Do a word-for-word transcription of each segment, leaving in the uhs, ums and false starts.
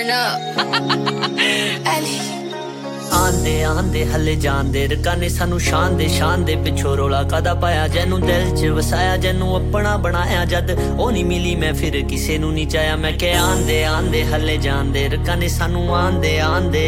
turn up. Ellie. आंदे आंदे हले जांदे रकाने सानू शान दे शान दे पिछो रोला कादा पाया जैनू दिल च वसाया जैनू अपना बनाया जद ओ नहीं मिली मैं फिर किसे नू नहीं चाया मैं के आंदे आंदे हले जांदे रकाने सानू आंदे आंदे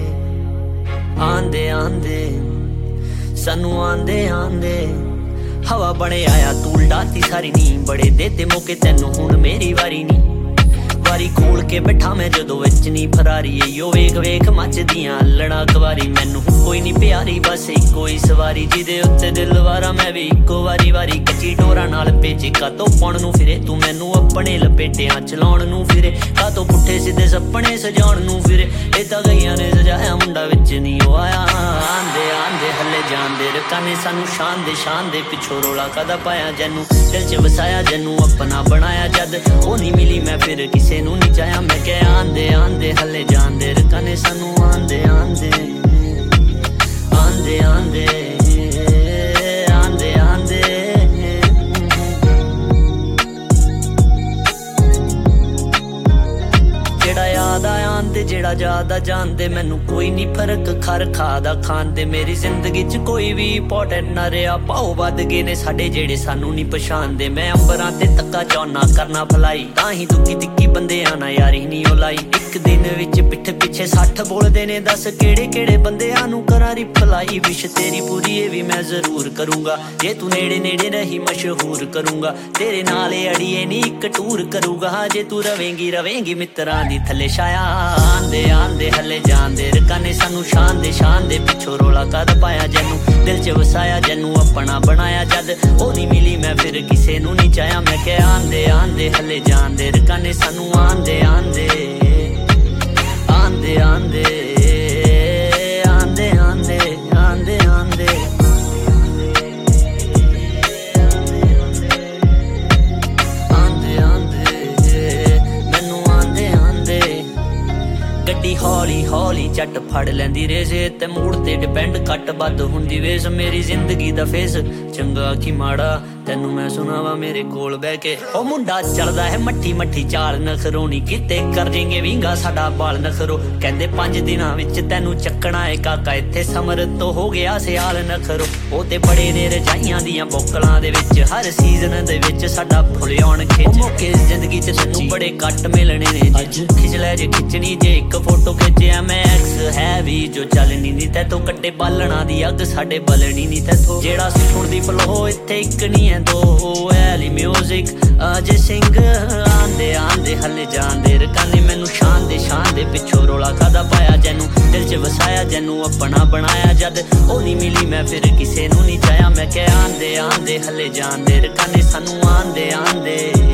आंदे आंदे सानू आंदे आंदे हवा बने आया तूल डाती सारी नी बड़े देते मौके तेनू हुण मेरी वारी नी वारी खोल के बैठा मैं जदों विच नी फरारी यो वेख वेख मचदियां लड़ा कवारी मैनू कोई नहीं प्यारी बस इको ही सवारी जिदे उत्ते दिल वारा मैं भी इको वारी वारी कच्ची डोरा नाल पेचे कातों पाउण नू फिरे तू मैनू अपने लपेटियां चलाउण नू फिरे कातों पुट्ठे सीधे सपने सजाउण नू फिरे ए तां गईयां ने सजाया मुंडा विच नी ओ आया आंदे आंदे हले जांदे रकाने सानू शान दे शान दे पिछो रोला कादा पाया जैनू दिल च वसाया जैनू अपना बनाया जद ओ नहीं मिली मैं फिर किसे नू नहीं चाया मैं के आंदे आंदे हले जांदे रकाने सानू आंदे आंदे आंदे आंदे आंदे आंदे जेड़ा याद आया आंदे जेड़ा ज्यादा जानदे मैनू कोई नहीं फर्क खर खादा खांदे मेरी जिंदगी च कोई भी इंपॉर्टेंट ना रहा भाव वध गए ने साडे जेड़े सानू नहीं पछाणदे मैं अंबरां ते तक्का चाहना करना भलाई तां ही दुखी तिक्की बंदे आना यारी नहीं ओ लाई एक दिन विच पिठ पिछे सठ बोलदे ने दस केड़े केड़े बंदियां नू करा रिप्लाई विश तेरी पूरी ए भी मैं जरूर करूंगा जे तू नेड़े नेड़े रही मशहूर करूंगा तेरे नाल अड़िए नी इक टूर करूंगा जे तू रवेंगी रवेंगी मित्रां दी थले छाया आंदे आंदे हले जांदे रकाने सानू शान दे शान दे पिछो रोला कादा पाया जैनू दिल च वसाया जैनू अपना बनाया जद ओ नहीं मिली मैं फिर किसे नू नहीं चाया मैं के आंदे आंदे हले जांदे रकाने सानू आंदे आंदे आंदे आंदे आंदे आंदे आंदे आंदे गड्डी हौली हौली झट फड़ लैंदी रेसे ते मूड ते डिपेंड घट बद हुंदी वेस मेरी जिंदगी दा फेस चंगा की माड़ा तेनू मैं सुनावा मेरे कोल बह के ओ मुंडा चलदा है मट्ठी मट्ठी चाल नखरोनी किते कर देंगे विंगा साडा बाल नखरो कहंदे पांच दिनां विच तेनू चक्कना है काका इत्थे समर तो हो गया सियाल नखरो ओ ते बड़े ने रजाइयां दियां बोकलां दे विच हर सीजन दे विच साडा फुल आउण खिच मौके जिंदगी च तैनू बड़े घट मिलने ने खिच लै जे खिचनी जे एक फोटो खिचिया मैं एक्स है भी जो चलनी नी तैथों कट्टे बालना दी अग साडे बलनी नी तैथों जेड़ा सुणदी फ्लो इत्थे इक नहीं है दो एली म्यूजिक अजय सिंह आंदे आंदे हले जांदे रकाने मैनू शान दे शान दे पिछो रोला कादा पाया जैनू दिल च वसाया जैनू अपना बनाया जद ओ नहीं मिली मैं फिर किसे नू नहीं चाया मैं के आंदे आंदे हले जांदे रकाने सानू आंदे आंदे